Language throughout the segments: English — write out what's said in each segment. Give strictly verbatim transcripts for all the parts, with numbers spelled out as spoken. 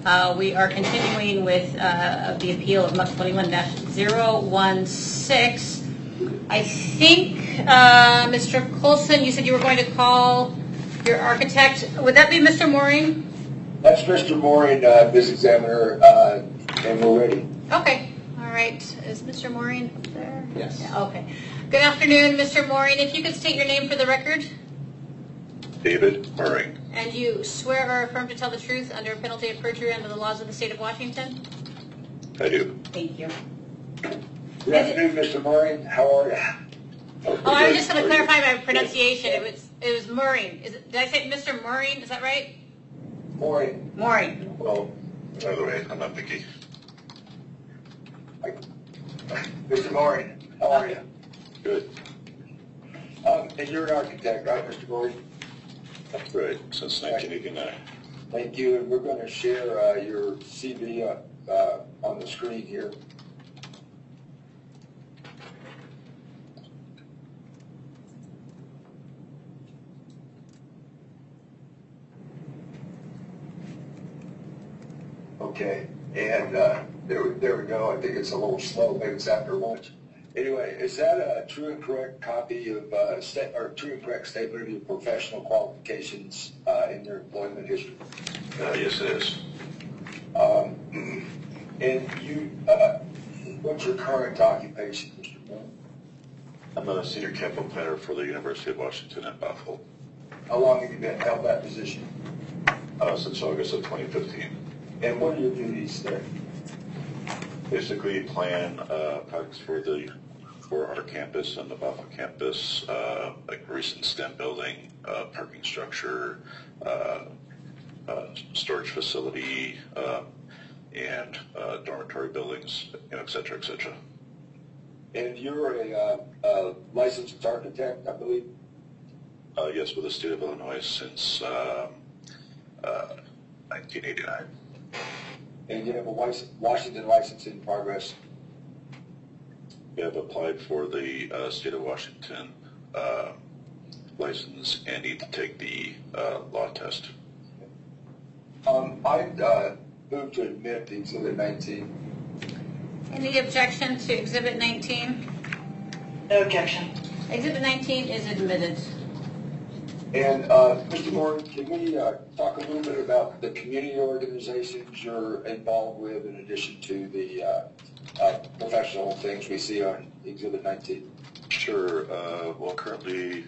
Uh, we are continuing with uh, the appeal of M U C twenty-one dash zero one six. I think, uh, Mister Colson, you said you were going to call your architect. Would that be Mister Mooring? That's Mister Mooring, uh, Miz Examiner, uh, and we're ready. Okay. All right. Is Mister Mooring there? Yes. Yeah, okay. Good afternoon, Mister Mooring. If you could state your name for the record. David Mooring. And you swear or affirm to tell the truth under penalty of perjury under the laws of the state of Washington? I do. Thank you. Good afternoon, Mister Mooring. How are you? Oh, I was just going to clarify my pronunciation. It was it was Mooring. Is it, did I say Mister Mooring? Is that right? Mooring. Mooring. Well, by the way, I'm not picky. Mister Mooring, how are you? Good. Um, and you're an architect, right, Mister Mooring? That's right, since nineteen eighty-nine. Thank you, and we're going to share uh, your C V uh, uh, on the screen here. Okay, and uh, there, there we go. I think it's a little slow. Maybe it's after lunch. Anyway, is that a true and correct copy of, uh, sta- or true and correct statement of your professional qualifications uh, in your employment history? Uh, yes, it is. Um, and you, uh, what's your current occupation, Mister Moore? I'm a senior capital planner for the University of Washington at Bothell. How long have you been held that position? Uh, since August of twenty fifteen. And what are your duties there? Basically, plan uh, projects for the for our campus and the Bothell campus, uh, like recent STEM building, uh, parking structure, uh, uh, storage facility, uh, and uh, dormitory buildings, you know, et cetera, et cetera. And you're a, uh, a licensed architect, I believe? Uh, yes, with the state of Illinois since um, uh, nineteen eighty-nine. And you have a Washington license in progress? We have applied for the uh, state of Washington uh, license and need to take the uh, law test. Um, I uh, move to admit the Exhibit nineteen. Any objection to Exhibit nineteen? No objection. Exhibit nineteen is admitted. And uh, Mister Moore, can we uh, talk a little bit about the community organizations you're involved with in addition to the uh, uh, professional things we see on Exhibit nineteen? Sure. Uh, well, currently,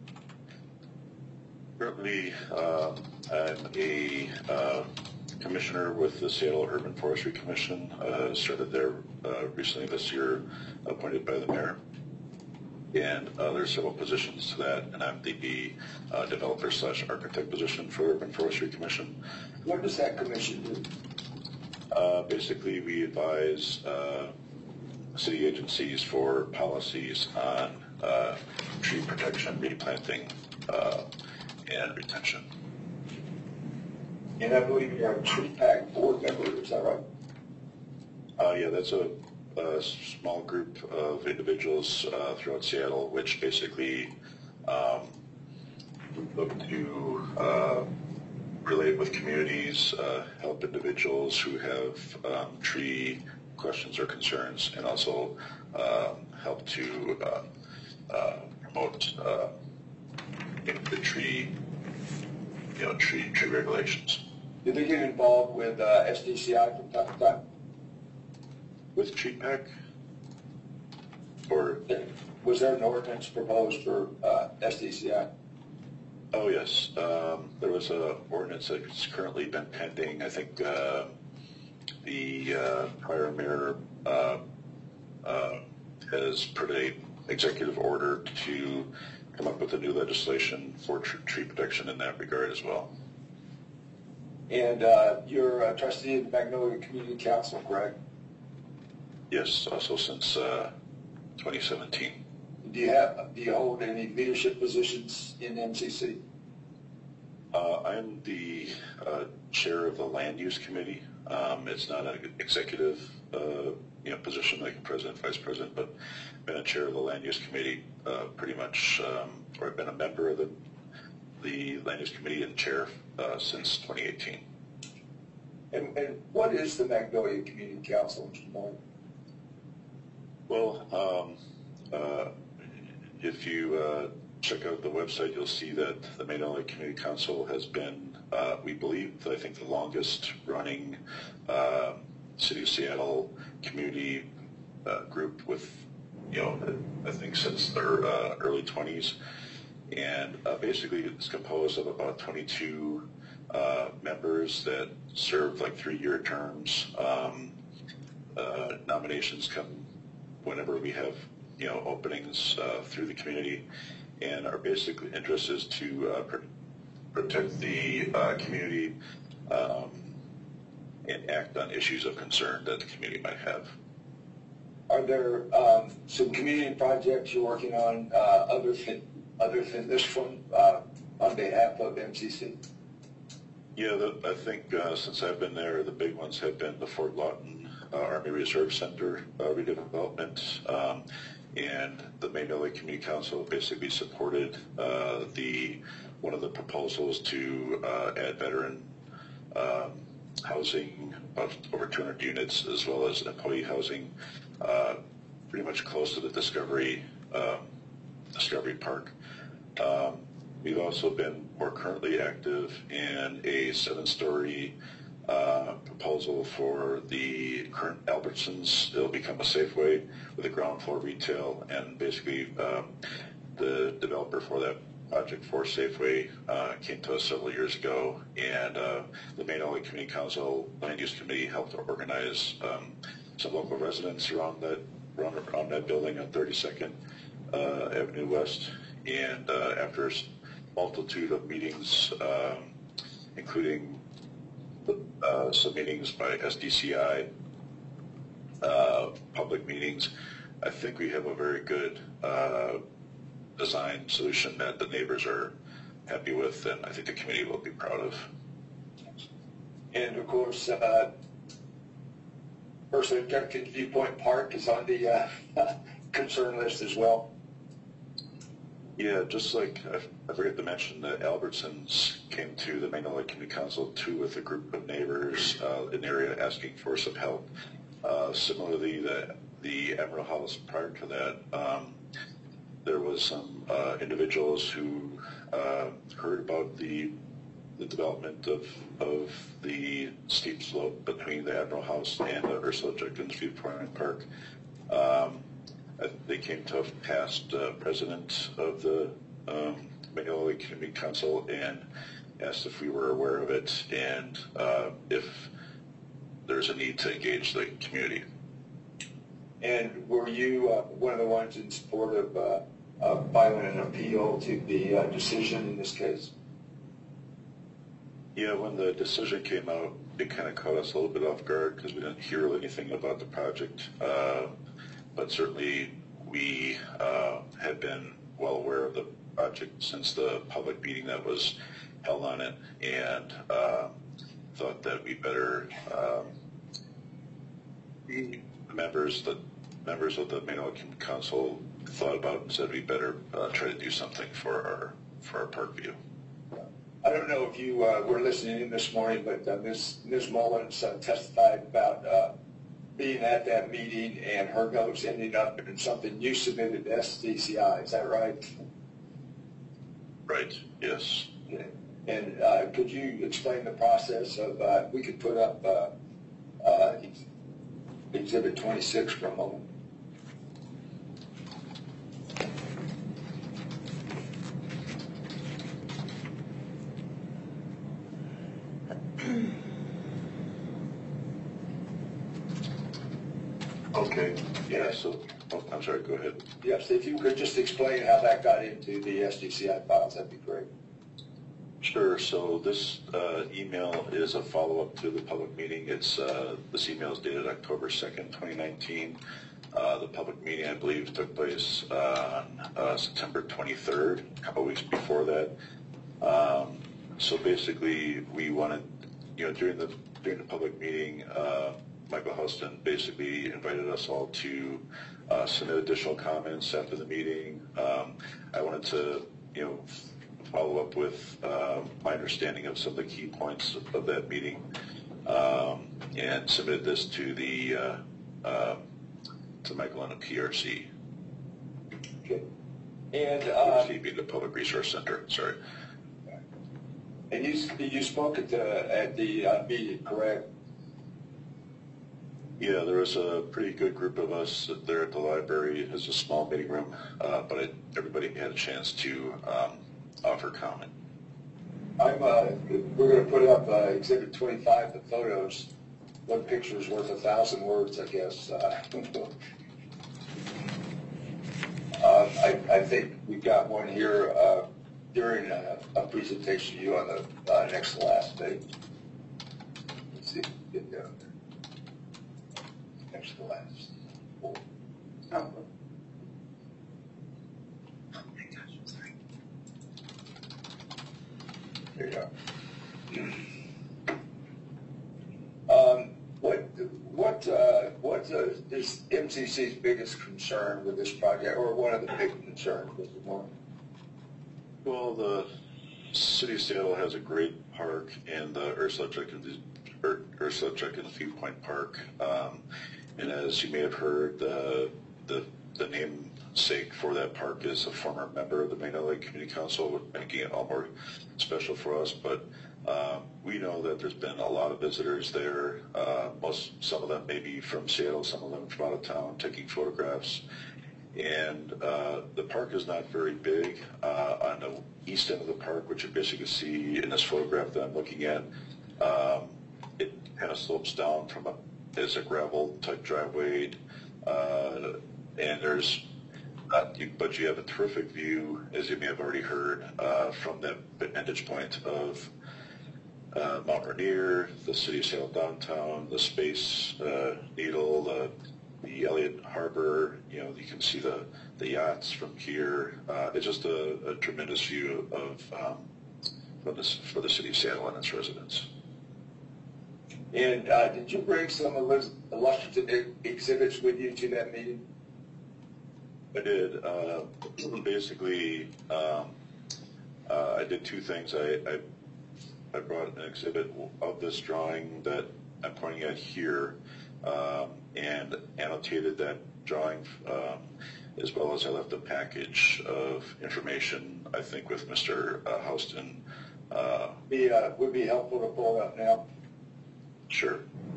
currently um, I'm a uh, commissioner with the Seattle Urban Forestry Commission. Uh, started there uh, recently this year, appointed by the mayor. And uh, there's several positions to that, and I'm the uh, developer slash architect position for Urban Forestry Commission. What does that commission do? Uh, basically, we advise uh, city agencies for policies on uh, tree protection, replanting, uh, and retention. And I believe you're a tree pack board member, is that right? Uh, yeah, that's a a small group of individuals uh, throughout Seattle, which basically um, look to uh, relate with communities, uh, help individuals who have um, tree questions or concerns, and also uh, help to uh, uh, promote uh, you know, the tree, you know, tree tree regulations. Do they get involved with uh, S D C I from time to time? With tree pack, or was there an ordinance proposed for uh, S D C I? oh yes, um, there was an ordinance that's currently been pending. I think uh, the uh, prior mayor uh, uh, has put a executive order to come up with a new legislation for tr- tree protection in that regard as well. And uh, you're a trustee of the Magnolia Community Council, correct? Yes, also since uh, twenty seventeen. Do you have, do you hold any leadership positions in M C C? Uh, I'm the uh, chair of the Land Use Committee. Um, it's not an executive uh, you know, position like president, vice president, but I've been a chair of the Land Use Committee uh, pretty much, um, or I've been a member of the, the Land Use Committee and chair uh, since twenty eighteen. And And, and what is the Magnolia Community Council, Mister Moore? Well, um, uh, if you uh, check out the website, you'll see that the Magnolia Community Council has been, uh, we believe, I think the longest running uh, City of Seattle community uh, group with, you know, I think since their uh, early twenties. And uh, basically it's composed of about twenty-two uh, members that serve like three-year terms. Um, uh, nominations come whenever we have, you know, openings uh, through the community, and our basic interest is to uh, pr- protect the uh, community um, and act on issues of concern that the community might have. Are there um, some community projects you're working on uh, other than other than this one uh, on behalf of M C C? Yeah, the, I think uh, since I've been there, the big ones have been the Fort Lawton uh, Army Reserve Center uh, redevelopment, um, and the Magnolia Community Council basically supported uh, the one of the proposals to uh, add veteran um, housing of over two hundred units, as well as employee housing, uh, pretty much close to the Discovery um, Discovery Park. Um, we've also been more currently active in a seven-story uh, proposal for the current Albertsons. It'll become a Safeway with a ground floor retail, and basically um, the developer for that project for Safeway uh, came to us several years ago, and uh, the Magnolia Community Council Land Use Committee helped to organize um, some local residents around that around, around that building on thirty-second uh, Avenue West, and uh, after a multitude of meetings, um, including uh, some meetings by S D C I, uh, public meetings, I think we have a very good uh, design solution that the neighbors are happy with, and I think the community will be proud of. And of course, uh, Personal Objective Viewpoint Park is on the uh, concern list as well. Yeah, just like I, I forget to mention that Albertsons came to the Magnolia Community Council too with a group of neighbors uh, in the area asking for some help. Uh, similarly, the the Emerald House prior to that, um, there was some uh, individuals who uh, heard about the the development of of the steep slope between the Admiral House and the Ursula Jenkins Viewpoint Park. Um, they came to a past uh, president of the um, Magnolia Community Council and asked if we were aware of it and uh, if there's a need to engage the community. And were you uh, one of the ones in support of uh, uh, filing an appeal to the uh, decision in this case? Yeah, when the decision came out, it kind of caught us a little bit off guard because we didn't hear anything about the project. Uh, but certainly we uh, had been well aware of the project since the public meeting that was held on it, and uh, thought that we better um, the members the members of the Magnolia Community Council thought about and said we better uh, try to do something for our for our park view. I don't know if you uh, were listening in this morning, but uh, Miz Miz Mullins uh, testified about uh, being at that meeting and her notes ending up in something you submitted to S D C I. Is that right? Right. Yes. Yeah. And uh, could you explain the process of? Uh, we could put up uh, uh, Exhibit twenty-six for a moment. Okay. Yeah. So, oh, I'm sorry. Go ahead. Yes, if you could just explain how that got into the S D C I files, that'd be great. Sure. So this uh, email is a follow-up to the public meeting. It's uh, this email is dated October second, twenty nineteen. Uh, the public meeting, I believe, took place uh, on uh, September twenty-third, a couple weeks before that. Um, so basically, we wanted, you know, during the during the public meeting, uh, Michael Houston basically invited us all to uh, submit additional comments after the meeting. Um, I wanted to, you know, follow up with uh, my understanding of some of the key points of, of that meeting. Um, and submitted this to the uh, uh, to Michael and the P R C. Okay. And P R uh, C being the Public Resource Center. Sorry. and you you spoke at the at the uh, meeting, correct? Yeah, there was a pretty good group of us there at the library. It was a small meeting room, uh, but it, everybody had a chance to um, offer comment. I'm. Uh, we're going to put up uh, Exhibit twenty-five, the photos. One picture is worth a thousand words, I guess. Uh, uh, I, I think we've got one here uh, during a, a presentation to you on the uh, next to last page. Let's see if we can get down there. Next to last. Oh. Oh. My gosh, I'm sorry. There you go. Um, what what uh, what uh, is M C C's biggest concern with this project, or one of the big concerns, Mister Moore? Well, the City of Seattle has a great park, and the Ursula Jenkins, Ur- Ursula Jenkins Viewpoint Park. Um, and as you may have heard, the the the namesake for that park is a former member of the Magnolia Community Council, making it all more special for us. But um, we know that there's been a lot of visitors there. Uh, most, some of them may be from Seattle, some of them from out of town, taking photographs. And uh, the park is not very big. Uh, on the east end of the park, which you basically see in this photograph that I'm looking at, um, it kind of slopes down from a as a gravel type driveway, uh, and there's not, but you have a terrific view, as you may have already heard, uh, from that vantage point of uh, Mount Rainier, the City of Seattle downtown, the Space uh, Needle, the, the Elliott Harbor. You know, you can see the, the yachts from here. Uh, it's just a, a tremendous view of um, for, this, for the City of Seattle and its residents. And uh, did you bring some illustrative exhibits with you to that meeting? I did. Uh, basically, um, uh, I did two things. I, I I brought an exhibit of this drawing that I'm pointing at here, um, and annotated that drawing, um, as well as I left a package of information, I think, with Mister Uh, Houston. Uh, Be, uh, would be helpful to pull it up now. Sure.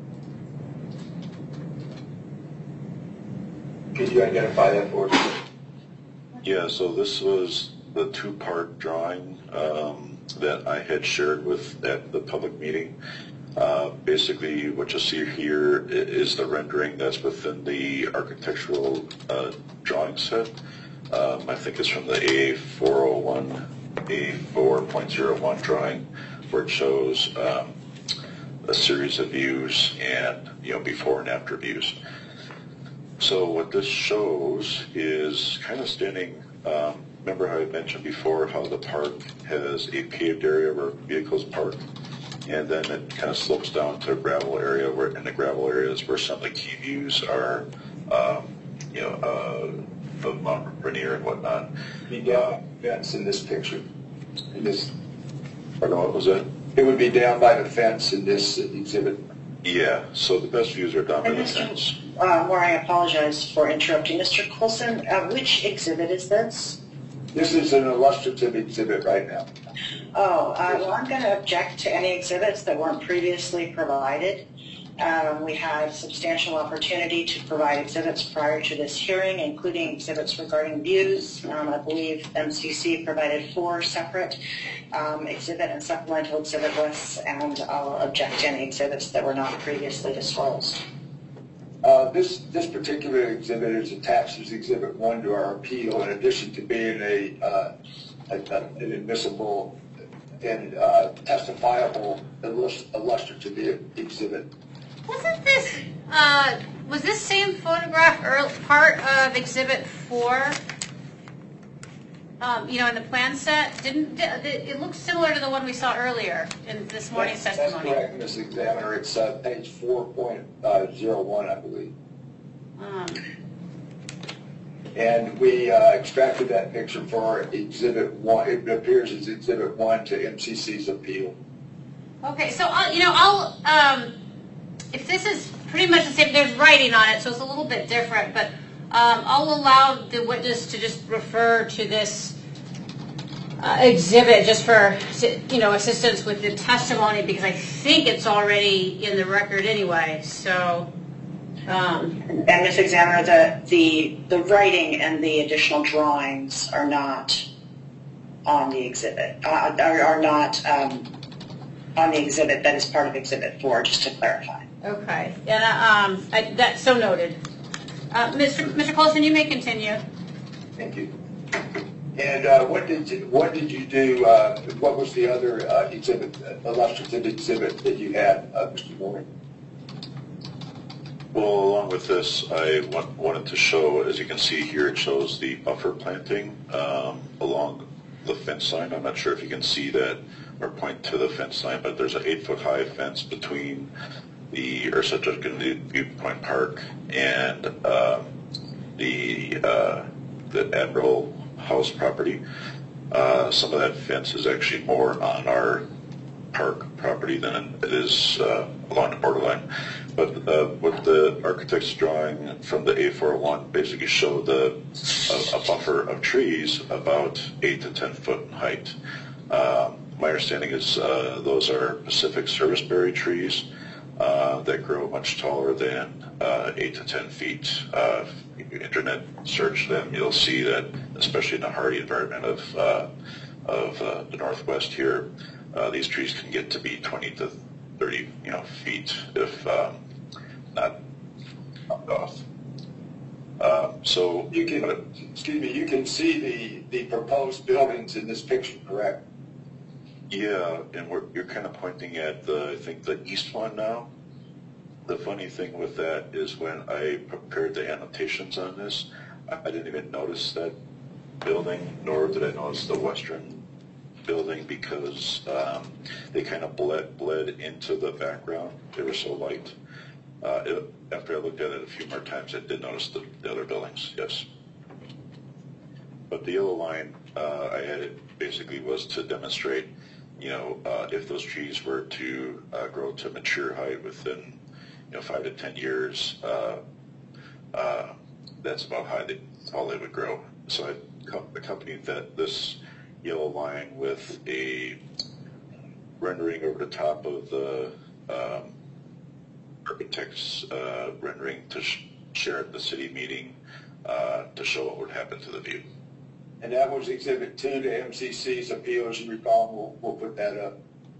Could you identify that for us? Yeah, so this was the two-part drawing um, that I had shared with at the public meeting. Uh, basically, what you'll see here is the rendering that's within the architectural uh, drawing set. Um, I think it's from the A four oh one, A four point oh one drawing, where it shows um, a series of views and, you know, before and after views. So what this shows is kind of standing, um, remember how I mentioned before how the park has a paved area where vehicles park, and then it kind of slopes down to a gravel area, where in the gravel areas where some of the key views are, um, you know, uh, of Mount Rainier and whatnot. Be down fence in this picture. In this, Pardon, what was that? it would be down by the fence in this exhibit. Yeah, so the best views are down by And the Mister fence. Uh, Moore, I apologize for interrupting. Mister Coulson, uh, which exhibit is this? This is an illustrative exhibit right now. Oh, uh, well, I'm going to object to any exhibits that weren't previously provided. Um, we had substantial opportunity to provide exhibits prior to this hearing, including exhibits regarding views. Um, I believe M C C provided four separate um, exhibit and supplemental exhibit lists, and I'll object to any exhibits that were not previously disclosed. Uh, this this particular exhibit is attached as Exhibit One to our appeal, in addition to being a, uh, a, a an admissible and uh, testifiable illust- illustrative exhibit. Wasn't this, uh, was this same photograph earl- part of Exhibit four? Um, you know, in the plan set? Didn't, it, it looks similar to the one we saw earlier in this morning's That's, testimony. that's correct, Miz Examiner. It's uh, page four point oh one, I believe. Um, And we uh, extracted that picture for Exhibit One. It appears as Exhibit One to M C C's appeal. okay, so, I'll, you know, I'll, um, if this is pretty much the same, there's writing on it, so it's a little bit different, but um, I'll allow the witness to just refer to this uh, exhibit just for, you know, assistance with the testimony, because I think it's already in the record anyway. So, um, and Miz Examiner, the, the the writing and the additional drawings are not on the exhibit, uh, are, are not um, on the exhibit that is part of Exhibit four, just to clarify. okay, and uh, um, I, that's so noted. Uh, Mister Mister Colson, you may continue. Thank you. And uh, what did you, what did you do? Uh, what was the other uh, exhibit, uh, illustrative exhibit that you had, uh, Mister Moore? Well, along with this, I want, wanted to show, as you can see here, it shows the buffer planting um, along the fence line. I'm not sure if you can see that or point to the fence line, but there's an eight-foot-high fence between the Ursa Judkin Viewpoint Park and um, the uh, the Admiral House property. Uh, some of that fence is actually more on our park property than it is uh, along the borderline. But uh, what the architect's drawing from the A four one basically showed the, a, a buffer of trees about eight to ten foot in height. Um, my understanding is uh, those are Pacific serviceberry trees uh, that grow much taller than uh, eight to ten feet. Uh, if you internet search them, you'll see that, especially in the hardy environment of uh, of uh, the Northwest here, uh, these trees can get to be twenty to thirty, you know, feet if um, not knocked off. Uh, so You can, excuse me, you can see the, the proposed buildings in this picture, correct? yeah, and we're, you're kind of pointing at the, I think the east one now. The funny thing with that is when I prepared the annotations on this, I, I didn't even notice that building, nor did I notice the western building, because um, they kind of bled, bled into the background. They were so light. Uh, it, after I looked at it a few more times, I did notice the, the other buildings, yes. But the yellow line uh, I had it basically was to demonstrate, you know, uh, if those trees were to uh, grow to mature height within, you know, five to ten years, uh, uh, that's about how they, how they would grow. So I accompanied that this yellow line with a rendering over the top of the um, architect's uh, rendering to sh share at the city meeting uh, to show what would happen to the view. And that was Exhibit two to M C C's appeal, as you recall. We'll, we'll put that up.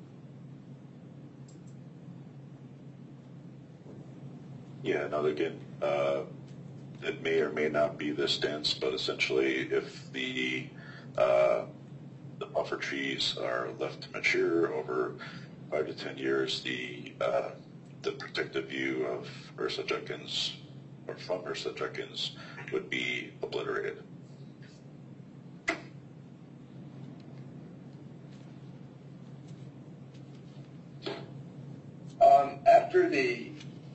Yeah, now again, uh, it may or may not be this dense, but essentially if the uh, the buffer trees are left to mature over five to ten years, the uh, the protective view of Ursa Judkins, or from Ursa Judkins, would be obliterated. Um, after the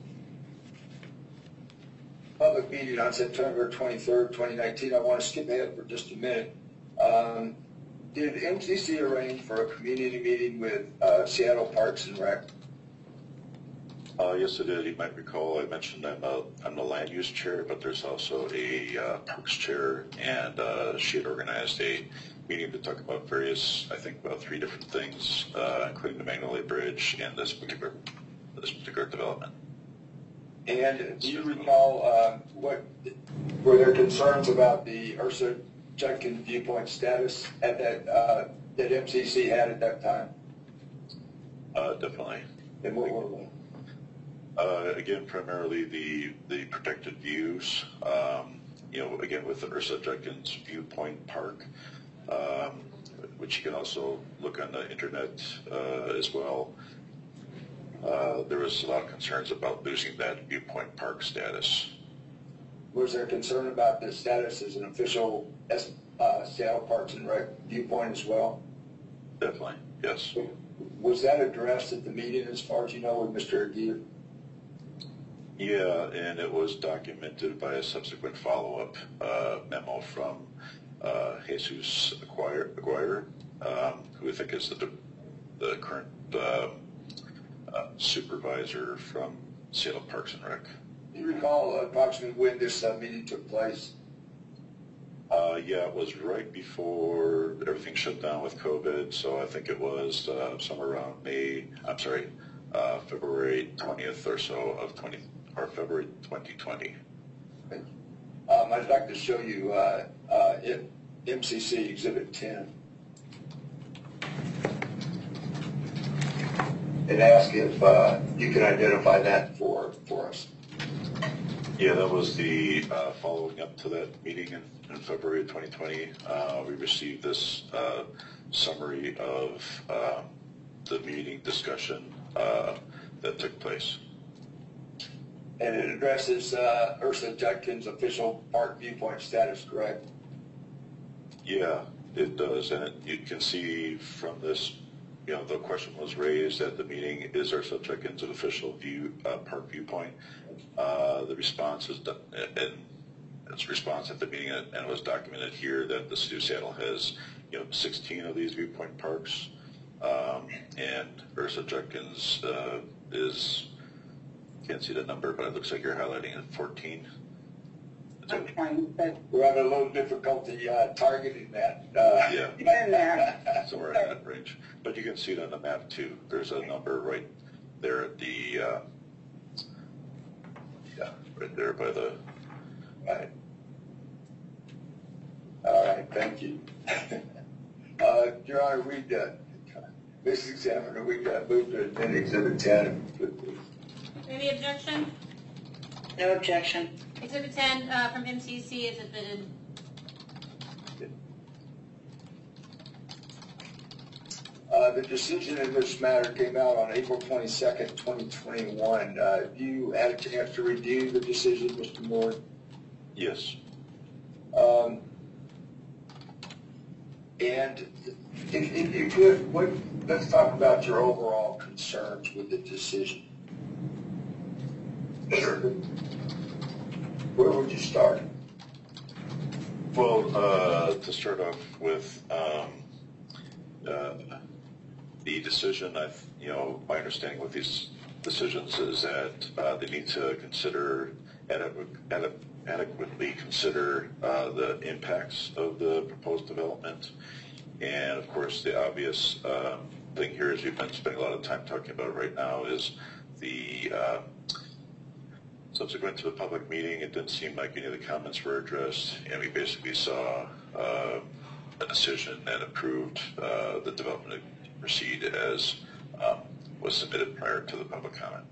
public meeting on September twenty-third, twenty nineteen, I want to skip ahead for just a minute. Um, did M C C arrange for a community meeting with uh, Seattle Parks and Rec? Uh, yes, it did. You might recall I mentioned I'm, a, I'm the land use chair, but there's also a uh, parks chair, and uh, she had organized a meeting to talk about various, I think about three different things, uh, including the Magnolia Bridge and this particular, this particular development. And do you recall uh, what were there concerns about the Ursa Judkins viewpoint status at that uh, that M C C had at that time? Uh, definitely. And what were they? Uh, again, primarily the the protected views. Um, you know, again with the Ursa Judkins Viewpoint Park, um, which you can also look on the internet uh, as well. Uh, there was a lot of concerns about losing that viewpoint park status. Was there concern about the status as an official uh, Seattle Parks and Rec viewpoint as well? Definitely, yes. Was that addressed at the meeting, as far as you know, with Mister Aguirre? Yeah, and it was documented by a subsequent follow-up uh, memo from uh, Jesus Aguirre, um, who I think is the, the current uh, uh, supervisor from Seattle Parks and Rec. Do you recall approximately when this uh, meeting took place? Uh, yeah, it was right before everything shut down with COVID, so I think it was uh, somewhere around May, I'm sorry, uh, February twentieth or so of twenty, or February twenty twenty. Thank you. Um, I'd like to show you uh, uh, M C C Exhibit ten. And ask if uh, you can identify that for, for us. Yeah, that was the uh, following up to that meeting in, in February of twenty twenty. Uh, we received this uh, summary of uh, the meeting discussion uh, that took place. And it addresses uh, Ursula Judkins' official park viewpoint status, correct? Yeah, it does, and it, you can see from this, you know, the question was raised at the meeting, is Ursula Judkins an official view, uh, park viewpoint? Uh, the response is, and its response at the meeting, and it was documented here, that the city of Seattle has, you know, sixteen of these viewpoint parks, um, and Ursula Judkins uh, is, can't see the number, but it looks like you're highlighting it, fourteen. I'm trying, but We're having a little difficulty uh, targeting that. Uh, Yeah. get in there. Somewhere in that range. But you can see it on the map too. There's a number right there at the, uh, yeah, right there by the, Right. All right, thank you. uh, Your Honor, we'd, uh, Mister Examiner, we'd uh, move to admit Exhibit ten. Any objection? No objection. Exhibit ten uh, from M C C is admitted. Uh, the decision in this matter came out on April twenty-second, twenty twenty-one. Uh, have you had a chance to review the decision, Mister Moore? yes. Um, and if, if you could, what, let's talk about your overall concerns with the decision. Where would you start? Well, uh, to start off with, um, uh, the decision, I've, you know, my understanding with these decisions is that uh, they need to consider, adequ- adequately consider uh, the impacts of the proposed development. And of course, the obvious uh, thing here is we've been spending a lot of time talking about right now is the uh, subsequent to the public meeting, it didn't seem like any of the comments were addressed, and we basically saw uh, a decision that approved uh, the development to proceed as um, was submitted prior to the public comment.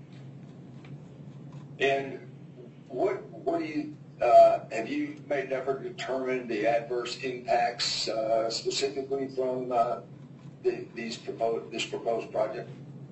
And what what do you uh, have you made an effort to determine the adverse impacts uh, specifically from uh, the, these proposed this proposed project?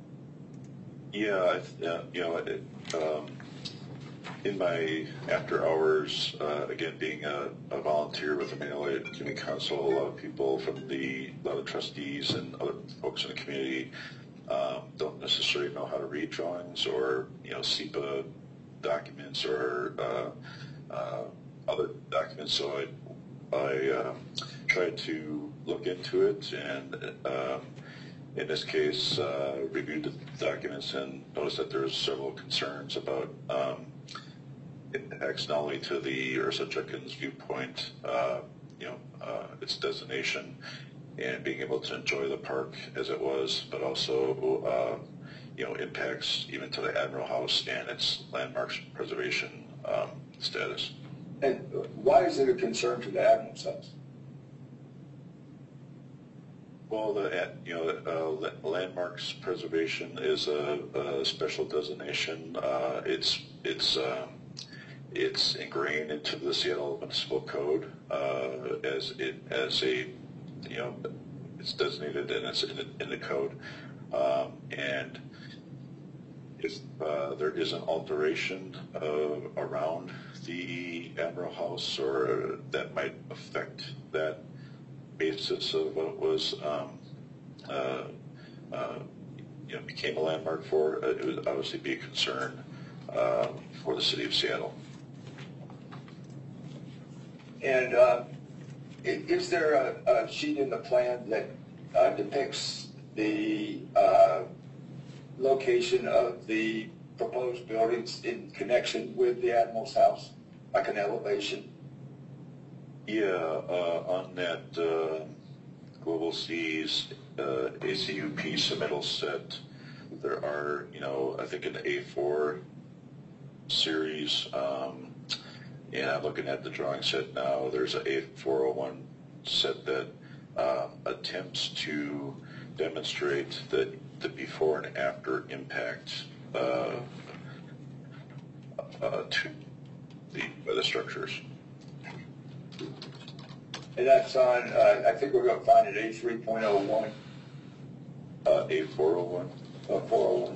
Yeah, I, uh, you know, it, um, in my after hours, uh, again being a, a volunteer with the Manila Community Council, a lot of people from the, a lot of trustees and other folks in the community um, don't necessarily know how to read drawings or, you know, SEPA documents or uh, uh, other documents. So I, I um, tried to look into it, and um, in this case, uh, reviewed the documents and noticed that there were several concerns about um, impacts not only to the Ursula Judkins viewpoint, uh, you know, uh, its designation, and being able to enjoy the park as it was, but also, uh, you know, impacts even to the Admiral House and its landmarks preservation um, status. And why is it a concern to the Admiral's House? Well, the you know uh, landmarks preservation is a, a special designation. Uh, it's it's uh, it's ingrained into the Seattle Municipal Code uh, as it as a you know it's designated and it's in the, in the code. Um, and if uh, there is an alteration uh, around the Admiral House, or that might affect that basis of what it was, um, uh, uh, you know, became a landmark for, uh, it would obviously be a concern uh, for the city of Seattle. And uh, is there a, a sheet in the plan that uh, depicts the uh, location of the proposed buildings in connection with the Admiral's house, like an elevation? Yeah, uh, on that uh, Global Seas uh, A C U P submittal set, there are, you know, I think an A four series, um, and I'm looking at the drawing set now. There's an A four oh one set that um, attempts to demonstrate the, the before and after impact uh, uh, to the, the structures. And that's on, uh, I think we're going to find it A three point oh one. Uh, A four oh one. Uh, four oh one.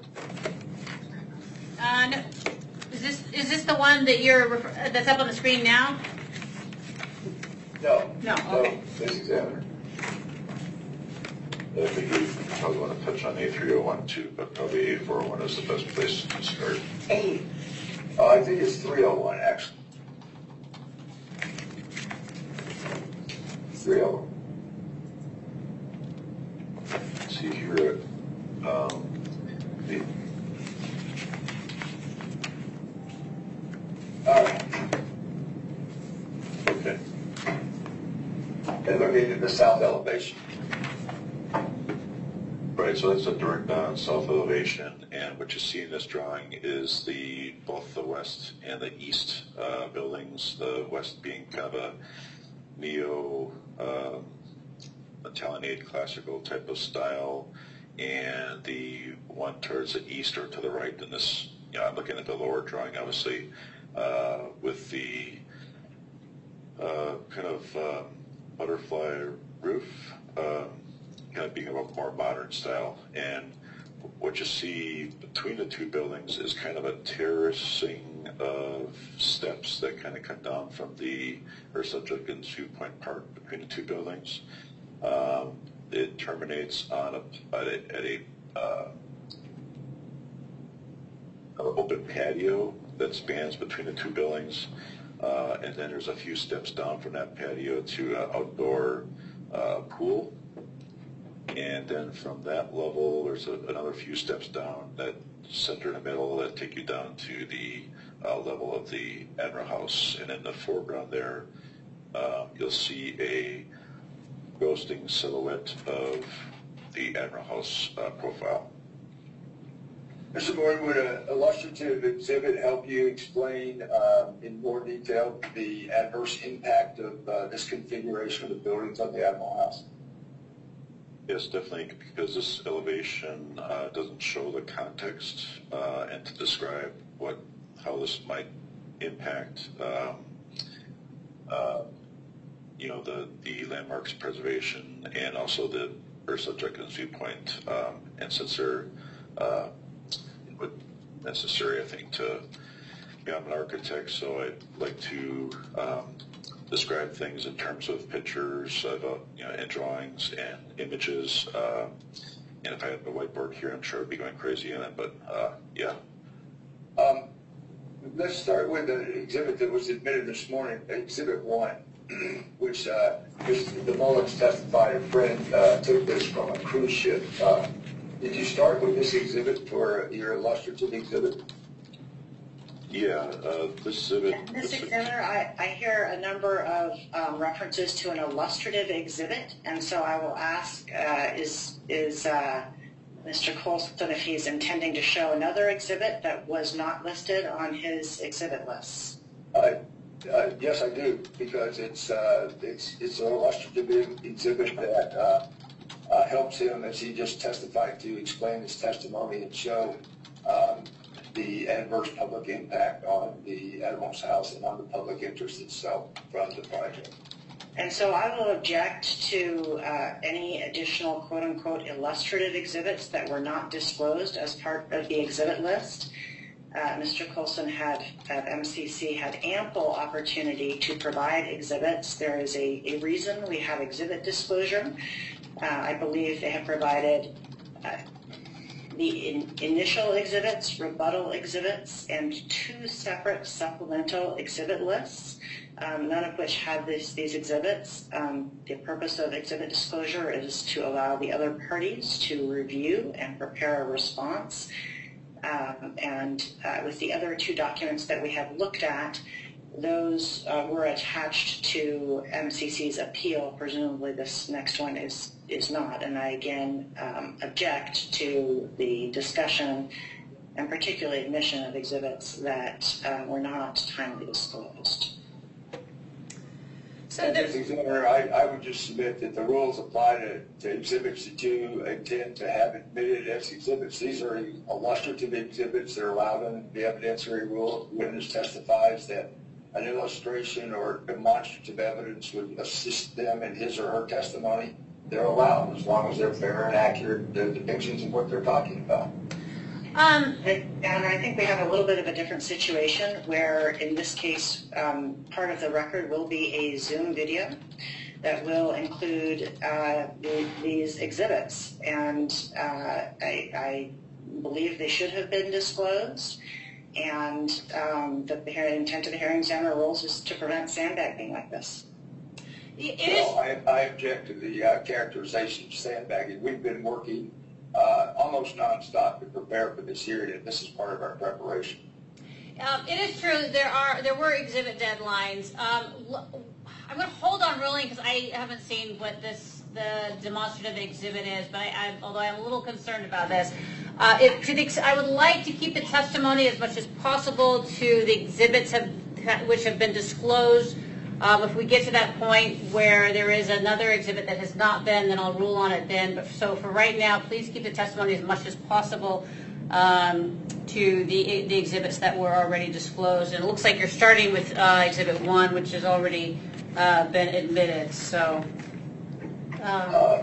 Uh, no, is this is this the one that you're refer- that's up on the screen now? No. No, okay. This examiner. I think we probably want to touch on A three oh one too, but probably A four oh one is the best place to start. Hey. Uh, I think it's three oh one, actually. three oh one. See here, um, the, All right. okay. And looking at the south elevation. Right, so that's a direct down south elevation, and what you see in this drawing is the both the west and the east uh, buildings. The west being kind of a neo um, Italianate classical type of style, and the one towards the east or to the right. In this, you know, I'm looking at the lower drawing, obviously, uh, with the uh, kind of um, butterfly roof. Um, kind of being a more modern style, and what you see between the two buildings is kind of a terracing of steps that kind of come down from the Ursula Judkins Viewpoint Park between the two buildings. Um, it terminates on a, at a, at a uh, an open patio that spans between the two buildings, uh, and then there's a few steps down from that patio to an outdoor uh, pool. And then from that level, there's a, another few steps down that center in the middle that take you down to the uh, level of the Admiral House. And in the foreground there, um, you'll see a ghosting silhouette of the Admiral House uh, profile. Mister Gordon, would an illustrative exhibit help you explain um, in more detail the adverse impact of uh, this configuration of the buildings on the Admiral House? Yes, definitely, because this elevation uh, doesn't show the context uh, and to describe what how this might impact, um, uh, you know, the, the landmarks preservation and also the Ursula Judkins Viewpoint. Um, and since they're uh, necessary, I think, to, you know, I'm an architect, so I'd like to um, describe things in terms of pictures, about, you know, and drawings and images. Uh, and if I had a whiteboard here, I'm sure I'd be going crazy in it. But uh, yeah. Um, let's start with the exhibit that was admitted this morning, Exhibit One, which uh, the Mullins testified a friend uh, took this from a cruise ship. Uh, did you start with this exhibit for your illustrative exhibit? Yeah, uh, this exhibit. Mister Examiner, I, I hear a number of um, references to an illustrative exhibit, and so I will ask, uh, is, is uh, Mister Colson if he's intending to show another exhibit that was not listed on his exhibit list? Uh, uh, yes, I do, because it's, uh, it's, it's an illustrative exhibit that uh, uh, helps him, as he just testified to, explain his testimony and show um, the adverse public impact on the Admiral's House and on the public interest itself from the project. And so I will object to uh, any additional quote-unquote illustrative exhibits that were not disclosed as part of the exhibit list. Uh, Mister Colson had, at M C C, had ample opportunity to provide exhibits. There is a, a reason we have exhibit disclosure. Uh, I believe they have provided uh, the in, initial exhibits, rebuttal exhibits, and two separate supplemental exhibit lists, um, none of which have this, these exhibits. Um, the purpose of exhibit disclosure is to allow the other parties to review and prepare a response. Um, and uh, with the other two documents that we have looked at, those uh, were attached to M C C's appeal. Presumably this next one is, is not. And I again um, object to the discussion and particularly admission of exhibits that uh, were not timely disclosed. So As there's, examiner, I, I would just submit that the rules apply to, to exhibits that you intend to have admitted as exhibits. These are illustrative exhibits that are allowed in the evidentiary rule. Witness testifies that an illustration or demonstrative evidence would assist them in his or her testimony. They're allowed as long as they're fair and accurate depictions of what they're talking about. um, And I think we have a little bit of a different situation where, in this case, um, part of the record will be a Zoom video that will include uh, the, these exhibits. And uh, I, I believe they should have been disclosed. And um, the, the intent of the hearing examiner rules is to prevent sandbagging like this. it is, Well, I, I object to the uh, characterization of sandbagging. We've been working uh, almost nonstop to prepare for this hearing, and this is part of our preparation. um, it is true that there are there were exhibit deadlines. Um, l- I'm going to hold on ruling because I haven't seen what this the demonstrative exhibit is, but I, I, although I'm a little concerned about this, uh, it, to the, ex- I would like to keep the testimony as much as possible to the exhibits have, which have been disclosed. Um, if we get to that point where there is another exhibit that has not been, then I'll rule on it then. But so for right now, please keep the testimony as much as possible um, to the the exhibits that were already disclosed. And it looks like you're starting with uh, Exhibit one, which has already uh, been admitted. So. Um, Uh,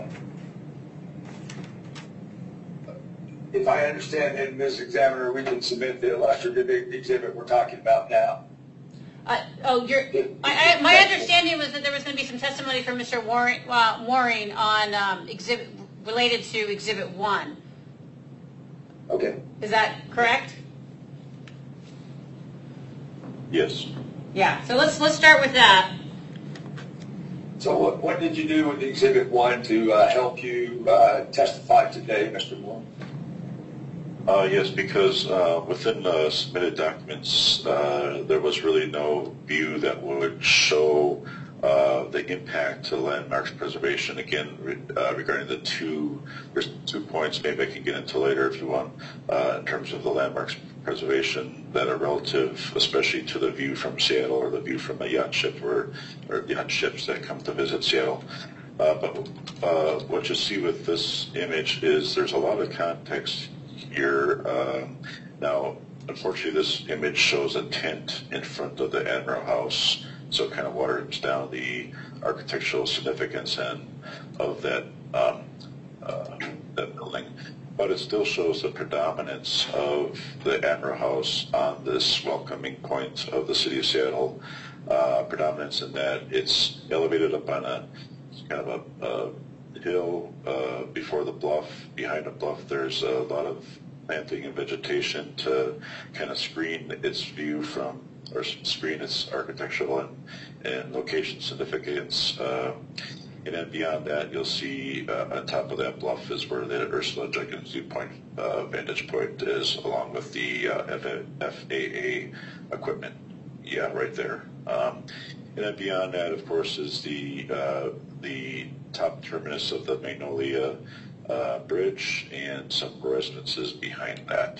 if I understand it, Miz Examiner, we can submit the illustrative exhibit we're talking about now. Uh, oh, you're, I, I, my understanding was that there was going to be some testimony from Mister Waring, uh, Waring on um, exhibit related to Exhibit One. Okay. Is that correct? Yes. Yeah. So let's let's start with that. So what, what did you do with Exhibit one to uh, help you uh, testify today, Mister Moore? Uh, yes, because uh, within the submitted documents, uh, there was really no view that would show uh, the impact to landmarks preservation. Again, re uh, regarding the two, there's two points maybe I can get into later if you want, uh, in terms of the landmarks preservation that are relative, especially to the view from Seattle or the view from a yacht ship or, or yacht ships that come to visit Seattle. Uh, but uh, what you see with this image is there's a lot of context here. Um, now, unfortunately, this image shows a tent in front of the Admiral House, so it kind of waters down the architectural significance and of that um, uh, that building. But it still shows the predominance of the Admiral House on this welcoming point of the city of Seattle. Uh, predominance in that it's elevated up on a kind of a, a hill uh, before the bluff. Behind the bluff, there's a lot of planting and vegetation to kind of screen its view from, or screen its architectural and, and location significance. Uh, and then beyond that, you'll see uh, on top of that bluff is where the Ursula Jenkins viewpoint uh, vantage point is, along with the uh, F A A equipment. Yeah, right there. Um, and then beyond that, of course, is the uh, the top terminus of the Magnolia uh, Bridge and some residences behind that.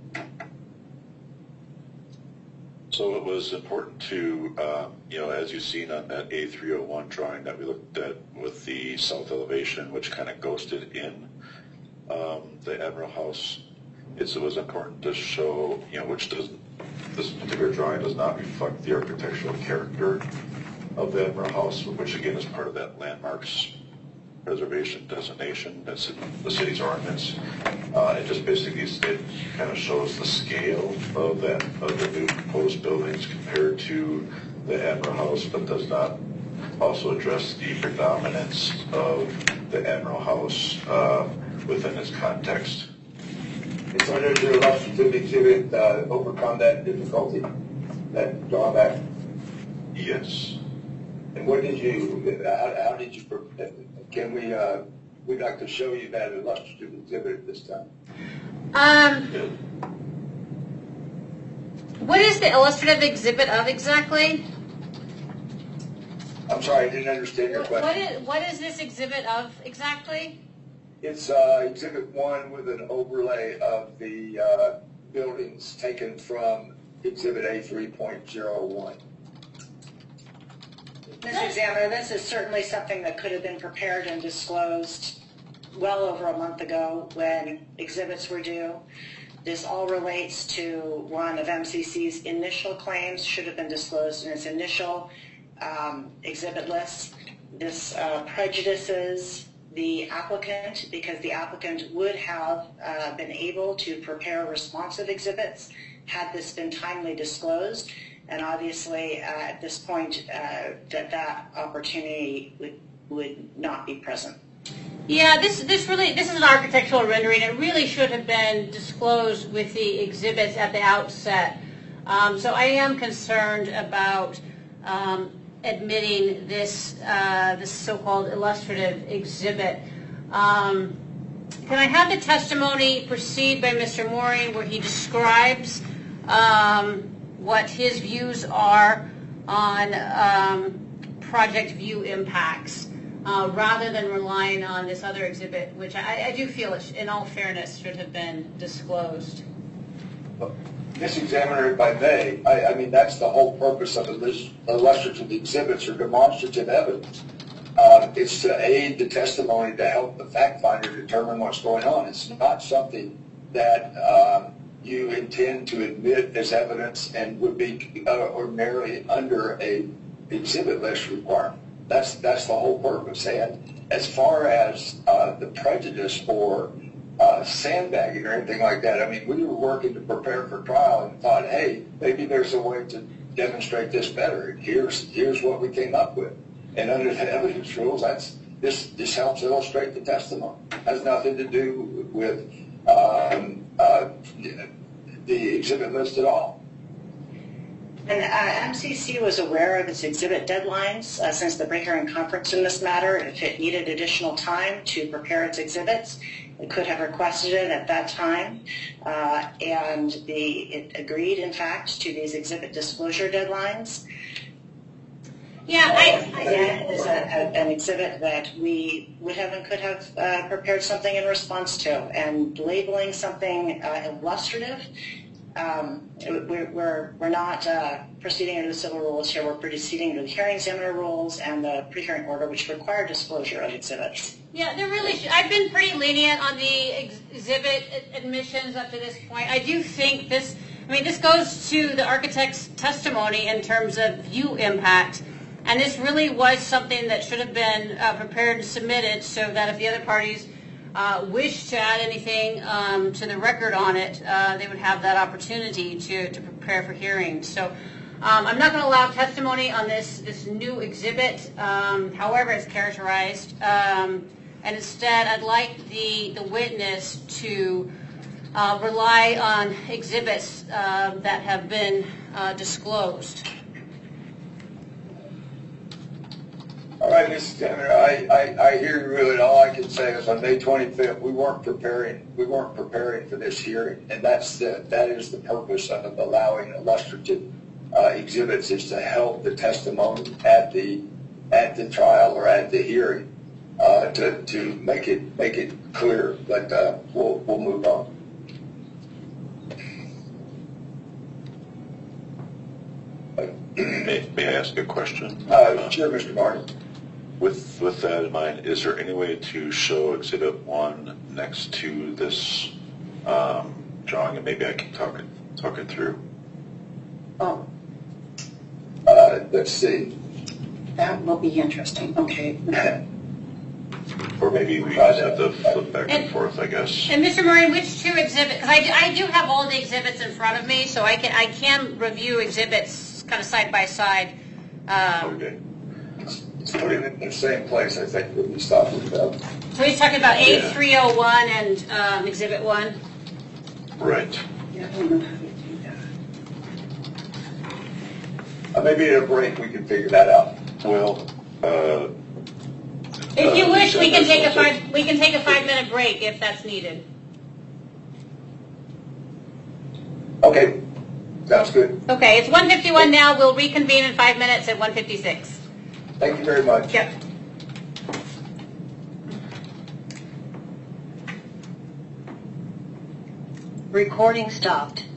So it was important to, uh, you know, as you've seen on that A three oh one drawing that we looked at with the south elevation, which kind of ghosted in um, the Admiral House, it's, it was important to show, you know, which doesn't, this particular drawing does not reflect the architectural character of the Admiral House, which again is part of that landmarks preservation designation that's in the city's ordinance. Uh, it just basically it kind of shows the scale of that of the new proposed buildings compared to the Admiral House, but does not also address the predominance of the Admiral House uh, within its context. And so does your illustrative exhibit uh, overcome that difficulty, that drawback? Yes. And what did you, how, how did you, can we, uh, we'd like to show you that illustrative exhibit at this time. Um, Yeah. What is the illustrative exhibit of exactly? I'm sorry, I didn't understand your What, question. what is what is this exhibit of exactly? It's uh, Exhibit one with an overlay of the uh, buildings taken from Exhibit A three point oh one. Mister Examiner, this is certainly something that could have been prepared and disclosed well over a month ago when exhibits were due. This all relates to one of M C C's initial claims, should have been disclosed in its initial um, exhibit list. This uh, prejudices the applicant because the applicant would have uh, been able to prepare responsive exhibits had this been timely disclosed. And obviously, uh, at this point, uh, that that opportunity would, would not be present. Yeah, this this really this is an architectural rendering. It really should have been disclosed with the exhibits at the outset. Um, so I am concerned about um, admitting this uh, this so-called illustrative exhibit. Um, can I have the testimony proceed by Mister Mooring, where he describes um, what his views are on um, project view impacts? Uh, rather than relying on this other exhibit, which I, I do feel, it, in all fairness, should have been disclosed. Mister Examiner, if I may, I, I mean, that's the whole purpose of illustrative exhibits or demonstrative evidence. Um, it's to aid the testimony to help the fact finder determine what's going on. It's not something that um, you intend to admit as evidence and would be uh, ordinarily under a exhibit list requirement. That's that's the whole purpose. And as far as uh, the prejudice or uh, sandbagging or anything like that, I mean, we were working to prepare for trial and thought, hey, maybe there's a way to demonstrate this better. Here's here's what we came up with. And under the evidence rules, that's this this helps illustrate the testimony. It has nothing to do with um, uh, the exhibit list at all. And uh, M C C was aware of its exhibit deadlines uh, since the pre-hearing conference in this matter. If it needed additional time to prepare its exhibits, it could have requested it at that time. Uh, and the, it agreed, in fact, to these exhibit disclosure deadlines. Yeah, I, I Again, it is a, a, an exhibit that we would have and could have uh, prepared something in response to. And labeling something uh, illustrative, Um, we're, we're, we're not uh, proceeding under the civil rules here. We're proceeding under the hearing examiner rules and the pre-hearing order, which require disclosure of exhibits. yeah, there really should, I've been pretty lenient on the ex- exhibit admissions up to this point. I do think this, I mean, this goes to the architect's testimony in terms of view impact. And this really was something that should have been uh, prepared and submitted so that if the other parties Uh, wish to add anything um, to the record on it, uh, they would have that opportunity to, to prepare for hearings. So um, I'm not going to allow testimony on this, this new exhibit, um, however it's characterized. Um, and instead, I'd like the, the witness to uh, rely on exhibits uh, that have been uh, disclosed. All right, Mister Examiner, I, I, I hear you really. All I can say is on May twenty-fifth, we weren't preparing we weren't preparing for this hearing, and that's the, that is the purpose of allowing illustrative uh, exhibits, is to help the testimony at the at the trial or at the hearing uh, to to make it make it clear. But uh, we'll we'll move on. May, may I ask a question? Uh, sure, Mister Martin. With with that in mind, is there any way to show Exhibit One next to this um, drawing, and maybe I can talk it talk it through? Oh, Uh, let's see. that will be interesting. Okay. Or maybe we just have to flip back and, And- forth, I guess. And Mister Murray, which two exhibits? Because I, do- I do have all the exhibits in front of me, so I can I can review exhibits kind of side by side. Um, Okay. Let's put it in the same place, I think, that we stopped about. so he's talking about A Yeah. three oh one and um, Exhibit One. Right. Yeah, I don't know how to do that. Uh, maybe at a break we can figure that out. Well, uh, If you Uh, wish, we can that's take a also- five we can take a five minute break if that's needed. Okay. Sounds good. Okay, it's one fifty-one now. We'll reconvene in five minutes at one fifty-six. Thank you very much. Yep. Recording stopped.